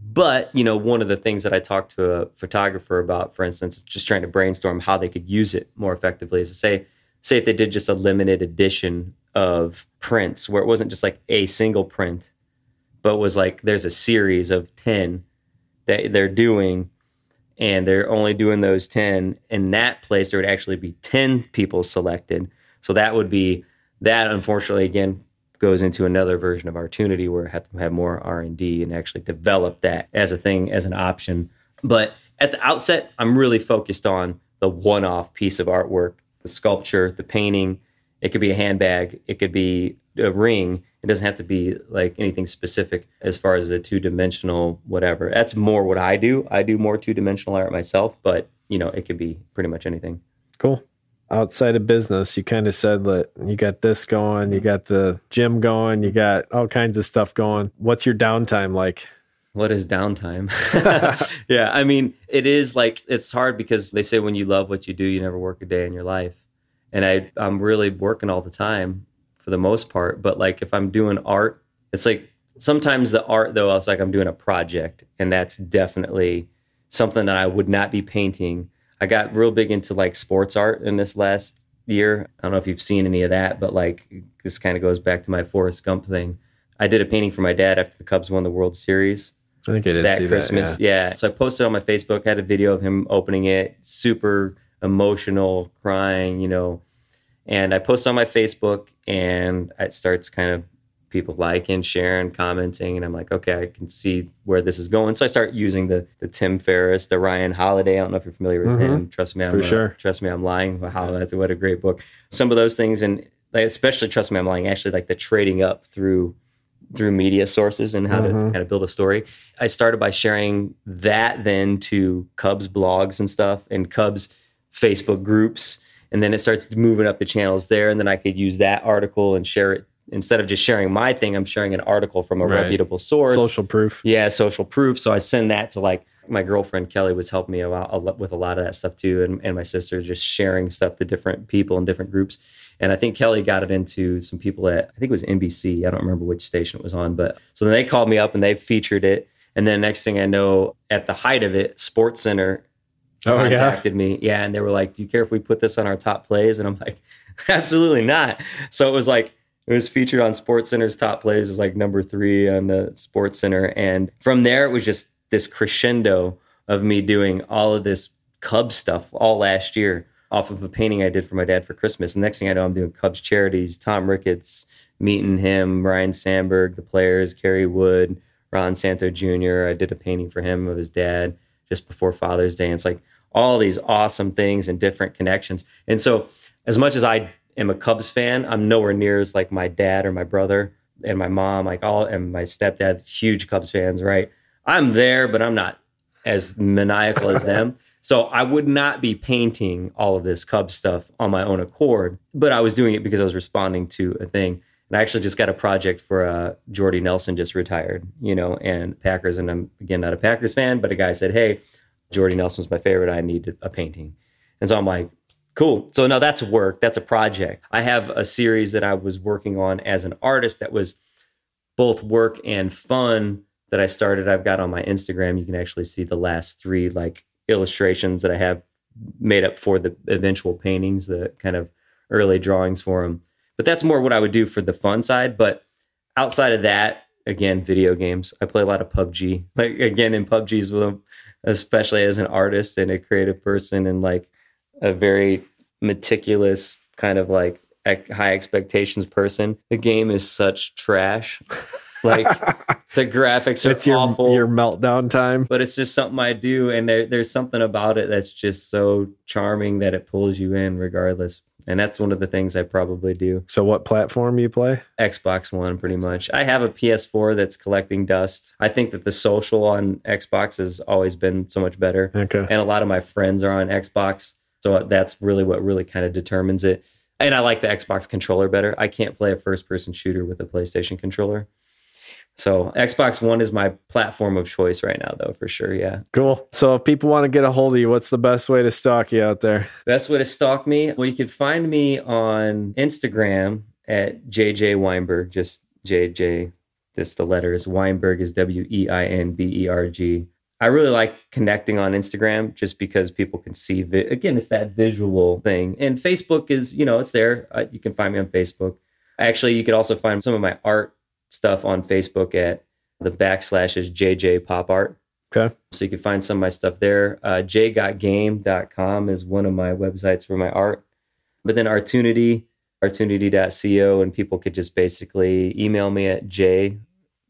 But, you know, one of the things that I talked to a photographer about, for instance, just trying to brainstorm how they could use it more effectively, is to say, say if they did just a limited edition of prints where it wasn't just like a single print, but was like there's a series of ten that they're doing, and they're only doing those ten. In that place, there would actually be ten people selected. So that would be, that unfortunately, again, goes into another version of Artunity where I have to have more R and D and actually develop that as a thing, as an option. But at the outset, I'm really focused on the one-off piece of artwork, the sculpture, the painting. It could be a handbag. It could be a ring. It doesn't have to be like anything specific as far as a two-dimensional whatever. That's more what I do. I do more two-dimensional art myself, but, you know, it could be pretty much anything. Cool. Outside of business, you kind of said that you got this going, you got the gym going, you got all kinds of stuff going. What's your downtime like? What is downtime? Yeah, I mean, it is like, it's hard because they say when you love what you do, you never work a day in your life. And I, I'm really working all the time for the most part. But like if I'm doing art, it's like sometimes the art though, it's like I'm doing a project, and that's definitely something that I would not be painting. I got real big into like sports art in this last year. I don't know if you've seen any of that, but like this kind of goes back to my Forrest Gump thing. I did a painting for my dad after the Cubs won the World Series. I think I did that see Christmas. That, yeah. yeah. So I posted on my Facebook, had a video of him opening it, super emotional, crying, you know. And I posted on my Facebook, and it starts kind of people liking, sharing, commenting, and I'm like, okay, I can see where this is going. So I start using the the Tim Ferriss, the Ryan Holiday. I don't know if you're familiar with mm-hmm. him. Trust me, I'm For uh, sure. Trust me, I'm lying. Wow, that's what a great book. Some of those things, and like, especially Trust Me, I'm Lying. Actually, like the trading up through through media sources and how mm-hmm. to kind of build a story. I started by sharing that then to Cubs blogs and stuff, and Cubs Facebook groups, and then it starts moving up the channels there, and then I could use that article and share it. Instead of just sharing my thing, I'm sharing an article from a right. reputable source. Social proof. Yeah, social proof. So I send that to like my girlfriend, Kelly, was helping me out with a lot of that stuff too. And, and my sister just sharing stuff to different people in different groups. And I think Kelly got it into some people at, I think it was N B C. I don't remember which station it was on. But so then they called me up and they featured it. And then next thing I know, at the height of it, SportsCenter oh, contacted yeah? me. Yeah. And they were like, do you care if we put this on our top plays? And I'm like, absolutely not. So it was like, it was featured on SportsCenter's top plays. It was like number three on the SportsCenter. And from there, it was just this crescendo of me doing all of this Cubs stuff all last year off of a painting I did for my dad for Christmas. And next thing I know, I'm doing Cubs charities, Tom Ricketts, meeting him, Ryan Sandberg, the players, Kerry Wood, Ron Santo Junior I did a painting for him of his dad just before Father's Day. And it's like all these awesome things and different connections. And so as much as I am a Cubs fan, I'm nowhere near as like my dad or my brother and my mom, like all, and my stepdad, huge Cubs fans, right? I'm there, but I'm not as maniacal as them. So I would not be painting all of this Cubs stuff on my own accord, but I was doing it because I was responding to a thing. And I actually just got a project for uh, Jordy Nelson, just retired, you know, and Packers. And I'm, again, not a Packers fan, but a guy said, hey, Jordy Nelson's my favorite. I need a painting. And so I'm like, cool. So now that's work. That's a project. I have a series that I was working on as an artist that was both work and fun that I started. I've got on my Instagram. You can actually see the last three like illustrations that I have made up for the eventual paintings, the kind of early drawings for them. But that's more what I would do for the fun side. But outside of that, again, video games. I play a lot of P U B G. Like again, in P U B G's with them, especially as an artist and a creative person and like a very meticulous kind of like high expectations person. The game is such trash. Like the graphics are it's your, awful. Your meltdown time. But it's just something I do. And there, there's something about it that's just so charming that it pulls you in regardless. And that's one of the things I probably do. So what platform you play? Xbox One, pretty much. I have a P S four that's collecting dust. I think that the social on Xbox has always been so much better. Okay. And a lot of my friends are on Xbox. So that's really what really kind of determines it. And I like the Xbox controller better. I can't play a first-person shooter with a PlayStation controller. So Xbox One is my platform of choice right now, though, for sure, yeah. Cool. So if people want to get a hold of you, what's the best way to stalk you out there? Best way to stalk me? Well, you can find me on Instagram at J J Weinberg, just J J this, the letters. Weinberg is W E I N B E R G. I really like connecting on Instagram just because people can see, vi- again, it's that visual thing. And Facebook is, you know, it's there. Uh, you can find me on Facebook. Actually, you could also find some of my art stuff on Facebook at the backslash is J J Pop Art. Okay. So you can find some of my stuff there. Uh, j got game dot com is one of my websites for my art. But then Artunity, artunity dot co, and people could just basically email me at j,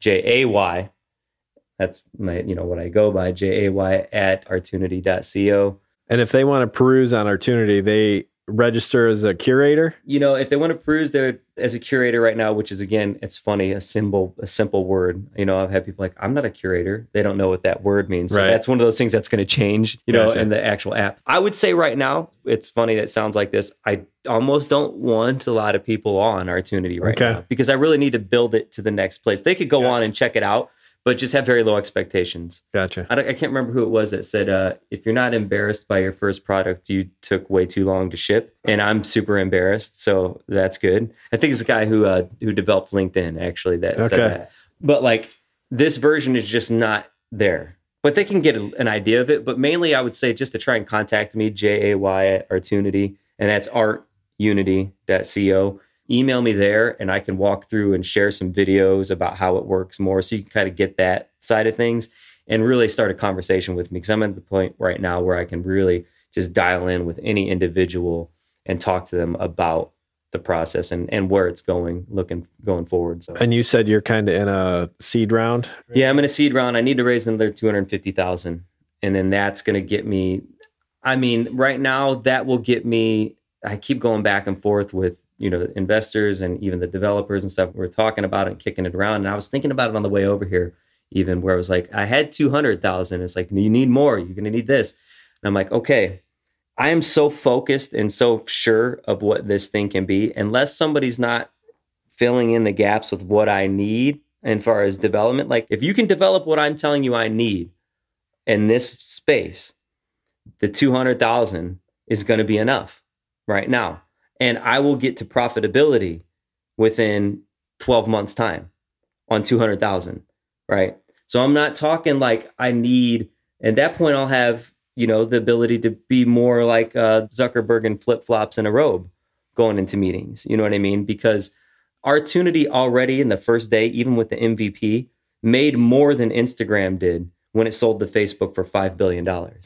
J A Y. That's my, you know, what I go by, J A Y at artunity dot co. And if they want to peruse on Artunity, they register as a curator? You know, if they want to peruse there as a curator right now, which is, again, it's funny, a symbol, a simple word. You know, I've had people like, I'm not a curator. They don't know what that word means. So right. That's one of those things that's going to change, you know, Gotcha. in the actual app. I would say right now, it's funny that it sounds like this. I almost don't want a lot of people on Artunity right okay. now because I really need to build it to the next place. They could go Gotcha. on and check it out, but just have very low expectations. Gotcha. I, I can't remember who it was that said, uh, if you're not embarrassed by your first product, you took way too long to ship. And I'm super embarrassed. So that's good. I think it's a guy who uh, who developed LinkedIn, actually, that okay. said that. But like this version is just not there. But they can get a, an idea of it. But mainly I would say just to try and contact me, J A Y at Artunity. And that's art unity dot co. Email me there and I can walk through and share some videos about how it works more so you can kind of get that side of things and really start a conversation with me because I'm at the point right now where I can really just dial in with any individual and talk to them about the process and, and where it's going, looking going forward. So, and you said you're kind of in a seed round? Yeah, I'm in a seed round. I need to raise another two hundred fifty thousand, and then that's going to get me. I mean, right now that will get me. I keep going back and forth with, you know, investors and even the developers and stuff. We're talking about it and kicking it around. And I was thinking about it on the way over here, even where I was like, I had two hundred thousand. It's like, you need more. You're going to need this. And I'm like, okay, I am so focused and so sure of what this thing can be. Unless somebody's not filling in the gaps with what I need as far as development, like if you can develop what I'm telling you I need in this space, the two hundred thousand is going to be enough right now. And I will get to profitability within twelve months time on two hundred thousand, right? So I'm not talking like I need, at that point I'll have, you know, the ability to be more like uh, Zuckerberg in flip-flops and a robe going into meetings. You know what I mean? Because Artunity already in the first day, even with the M V P, made more than Instagram did when it sold to Facebook for five billion dollars.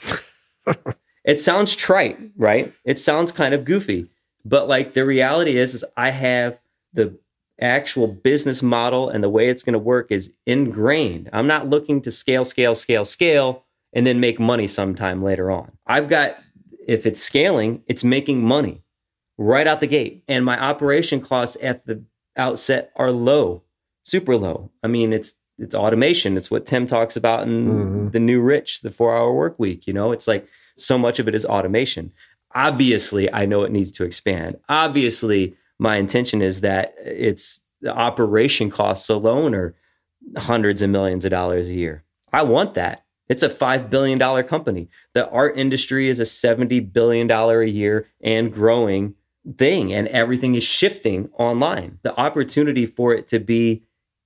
It sounds trite, right? It sounds kind of goofy. But like the reality is, is I have the actual business model and the way it's going to work is ingrained. I'm not looking to scale, scale, scale, scale, and then make money sometime later on. I've got, if it's scaling, it's making money right out the gate. And my operation costs at the outset are low, super low. I mean, it's it's automation. It's what Tim talks about in mm-hmm. The New Rich, the four-hour work week. You know, it's like so much of it is automation. Obviously, I know it needs to expand. Obviously, my intention is that it's the operation costs alone are hundreds of millions of dollars a year. I want that. It's a five billion dollars company. The art industry is a seventy billion dollars a year and growing thing, and everything is shifting online. The opportunity for it to be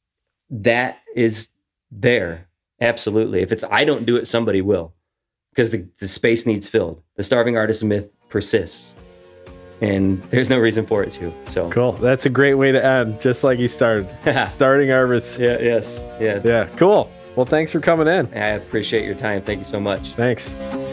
that is there. Absolutely. If it's I don't do it, somebody will, because the, the space needs filled. The starving artist myth persists, and there's no reason for it to. So cool. That's a great way to end, just like you started. Starting artist. Yeah. Yes. Yes. Yeah. Cool. Well, thanks for coming in. I appreciate your time. Thank you so much. Thanks.